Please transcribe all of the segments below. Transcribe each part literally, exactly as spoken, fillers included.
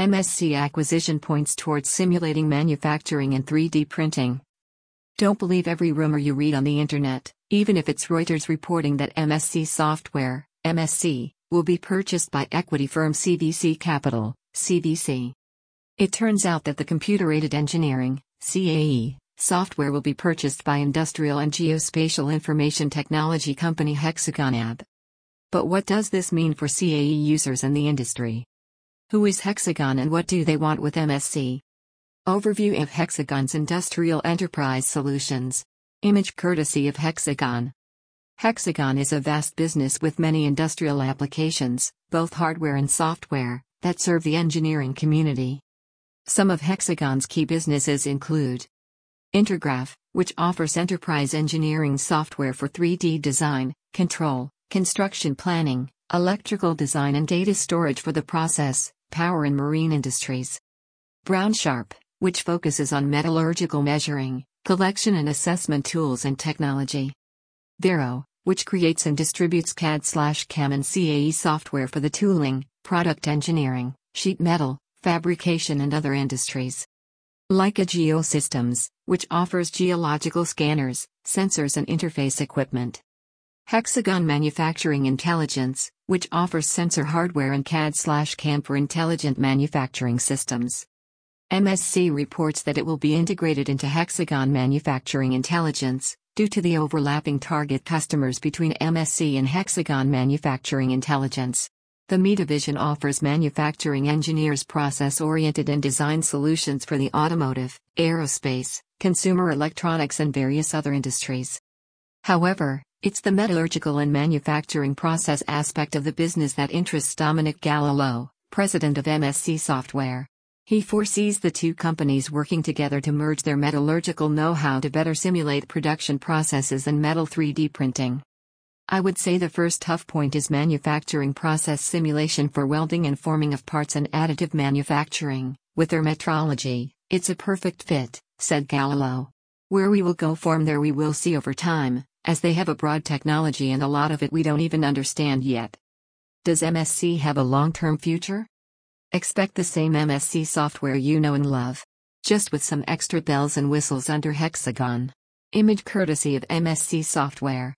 M S C acquisition points towards simulating manufacturing and three D printing. Don't believe every rumor you read on the internet, even if it's Reuters reporting that M S C Software, M S C, will be purchased by equity firm C V C Capital, C V C. It turns out that the computer-aided engineering, C A E, software will be purchased by industrial and geospatial information technology company Hexagon A B. But what does this mean for C A E users and the industry? Who is Hexagon and what do they want with M S C? Overview of Hexagon's Industrial Enterprise Solutions. Image courtesy of Hexagon. Hexagon is a vast business with many industrial applications, both hardware and software, that serve the engineering community. Some of Hexagon's key businesses include Intergraph, which offers enterprise engineering software for three D design, control, construction planning, electrical design and data storage for the process, power and marine industries. Brownsharp, which focuses on metallurgical measuring, collection and assessment tools and technology. Vero, which creates and distributes C A D/C A M and C A E software for the tooling, product engineering, sheet metal, fabrication and other industries. Leica Geosystems, which offers geological scanners, sensors and interface equipment. Hexagon Manufacturing Intelligence, which offers sensor hardware and C A D/C A M for intelligent manufacturing systems. M S C reports that it will be integrated into Hexagon Manufacturing Intelligence, due to the overlapping target customers between M S C and Hexagon Manufacturing Intelligence. The M E division offers manufacturing engineers process-oriented and design solutions for the automotive, aerospace, consumer electronics and various other industries. However, it's the metallurgical and manufacturing process aspect of the business that interests Dominic Galileo, president of M S C Software. He foresees the two companies working together to merge their metallurgical know-how to better simulate production processes and metal three D printing. I would say the first tough point is manufacturing process simulation for welding and forming of parts and additive manufacturing. With their metrology, it's a perfect fit, said Galileo. Where we will go from there we will see over time, as they have a broad technology and a lot of it we don't even understand yet. Does M S C have a long-term future? Expect the same M S C software you know and love. Just with some extra bells and whistles under Hexagon. Image courtesy of M S C Software.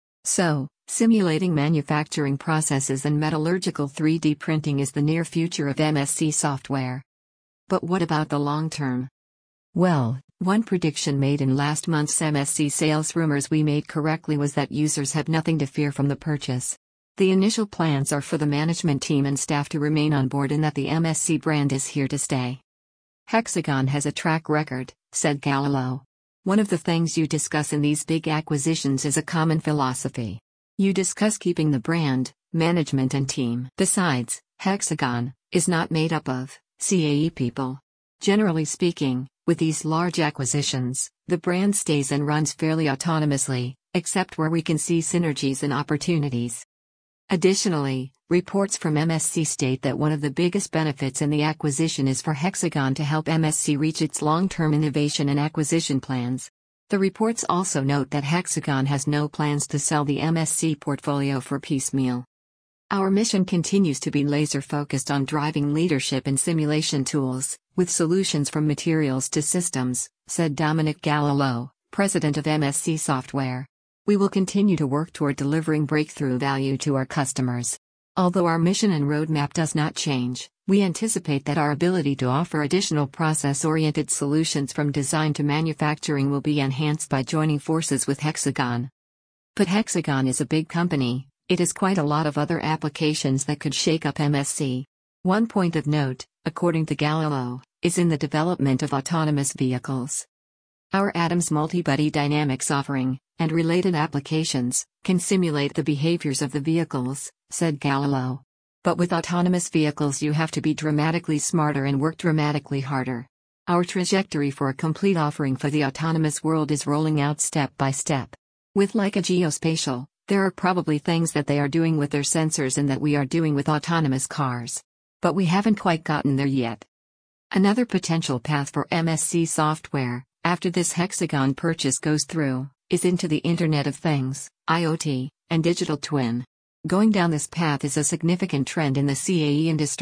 So, simulating manufacturing processes and metallurgical three D printing is the near future of M S C Software. But what about the long term? Well, one prediction made in last month's M S C sales rumors we made correctly was that users have nothing to fear from the purchase. The initial plans are for the management team and staff to remain on board and that the M S C brand is here to stay. Hexagon has a track record, said Galileo. One of the things you discuss in these big acquisitions is a common philosophy. You discuss keeping the brand, management and team. Besides, Hexagon is not made up of C A E people. Generally speaking, with these large acquisitions, the brand stays and runs fairly autonomously, except where we can see synergies and opportunities. Additionally, reports from M S C state that one of the biggest benefits in the acquisition is for Hexagon to help M S C reach its long-term innovation and acquisition plans. The reports also note that Hexagon has no plans to sell the M S C portfolio for piecemeal. Our mission continues to be laser-focused on driving leadership in simulation tools, with solutions from materials to systems, said Dominic Galileo, president of M S C Software. We will continue to work toward delivering breakthrough value to our customers. Although our mission and roadmap does not change, we anticipate that our ability to offer additional process-oriented solutions from design to manufacturing will be enhanced by joining forces with Hexagon. But Hexagon is a big company, it has quite a lot of other applications that could shake up M S C. One point of note, according to Galileo, is in the development of autonomous vehicles. Our Atoms Multibody Dynamics offering, and related applications, can simulate the behaviors of the vehicles, said Galileo. But with autonomous vehicles you have to be dramatically smarter and work dramatically harder. Our trajectory for a complete offering for the autonomous world is rolling out step by step. With Leica Geospatial, there are probably things that they are doing with their sensors and that we are doing with autonomous cars. But we haven't quite gotten there yet. Another potential path for M S C Software, after this Hexagon purchase goes through, is into the Internet of Things, I O T, and digital twin. Going down this path is a significant trend in the C A E industry,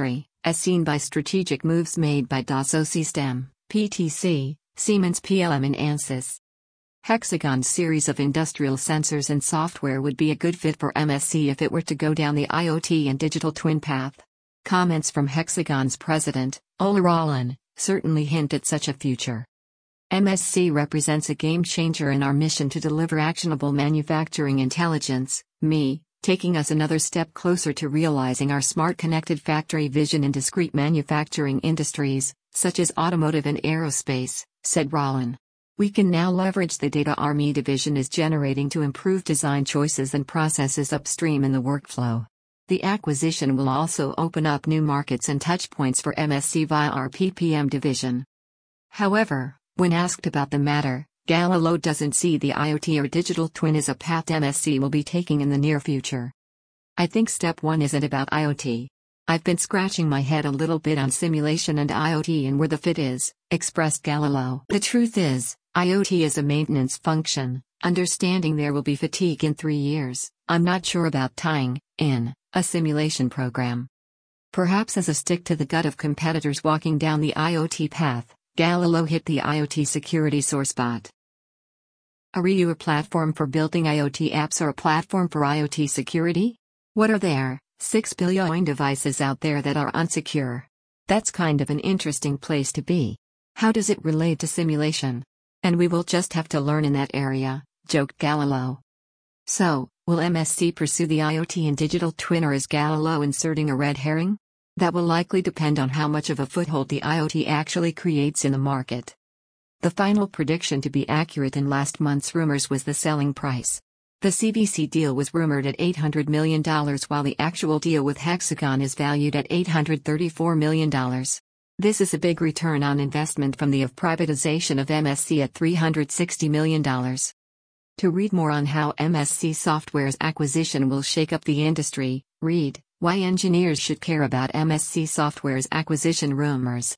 as seen by strategic moves made by Dassault Systèmes, P T C, Siemens P L M and Ansys. Hexagon's series of industrial sensors and software would be a good fit for M S C if it were to go down the IoT and digital twin path. Comments from Hexagon's president, Ola Rollin, certainly hint at such a future. M S C represents a game changer in our mission to deliver actionable manufacturing intelligence, M I, taking us another step closer to realizing our smart connected factory vision in discrete manufacturing industries, such as automotive and aerospace, said Rollin. We can now leverage the data our M I division is generating to improve design choices and processes upstream in the workflow. The acquisition will also open up new markets and touchpoints for M S C via our P P M division. However, when asked about the matter, Galileo doesn't see the IoT or digital twin as a path M S C will be taking in the near future. I think step one isn't about IoT. I've been scratching my head a little bit on simulation and IoT and where the fit is, expressed Galileo. The truth is, IoT is a maintenance function, understanding there will be fatigue in three years, I'm not sure about tying in a simulation program. Perhaps as a stick to the gut of competitors walking down the IoT path, Galileo hit the IoT security sore spot. Are you a platform for building IoT apps or a platform for IoT security? What are there, six billion devices out there that are unsecure? That's kind of an interesting place to be. How does it relate to simulation? And we will just have to learn in that area, joked Galileo. So, will M S C pursue the IoT and digital twin, or is Galileo inserting a red herring? That will likely depend on how much of a foothold the IoT actually creates in the market. The final prediction to be accurate in last month's rumors was the selling price. The C V C deal was rumored at eight hundred million dollars while the actual deal with Hexagon is valued at eight hundred thirty-four million dollars. This is a big return on investment from the of privatization of M S C at three hundred sixty million dollars. To read more on how M S C Software's acquisition will shake up the industry, read Why Engineers Should Care About M S C Software's Acquisition Rumors.